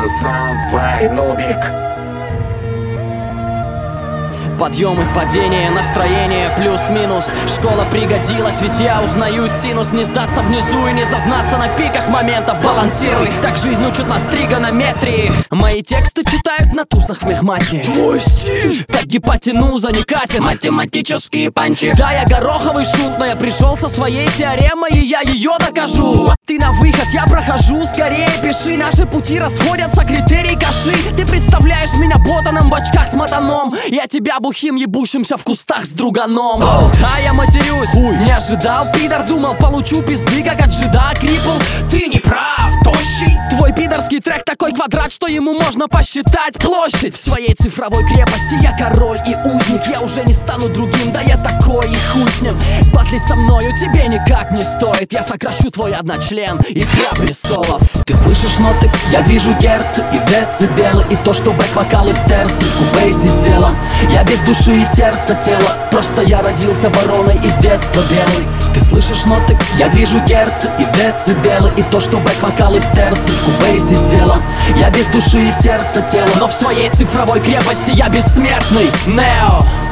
Sound by Nubik. Подъемы, падения, настроение плюс-минус. Школа пригодилась, ведь я узнаю синус. Не сдаться внизу и не зазнаться на пиках моментов. Балансируй, так жизнь учит нас тригонометрии. Мои тексты читают на тусах в мехмате. Твой стиль, как гипотенуза, не катит. Математические панчи. Да, я гороховый шут, но я пришел со своей теоремой, и я ее докажу. Ты на выход, я прохожу, скорее пиши. Наши пути расходятся, критерий каши. Ты представляешь меня ботаном в очках с мотаном. Я тебя бухим, ебущимся в кустах с друганом. А я матерюсь, не ожидал, пидор. Думал, получу пизды, как от жида. Крипл, ты не прав, тощий. Твой пидорский трек такой квадрат, что ему можно посчитать площадь. В своей цифровой крепости я король и узник. Я уже не стану другим, да я такой, и хуй с ним. Батлить со мною тебе никак не стоит. Я сокращу твой одночлен, игра престолов. Ты слышишь ноты? Я вижу герцы и децибелы. И то, что бэк-вокал из терций в кубейсе сделан. Я без души и сердца тела. Просто я родился вороной из детства белый. Ты слышишь ноты? Я вижу герцы и децибелы. И то, что бэк-вокал из терций в кубейсе сделан. Я без души и сердца тела. Но в своей цифровой крепости я бессмертный. Нео.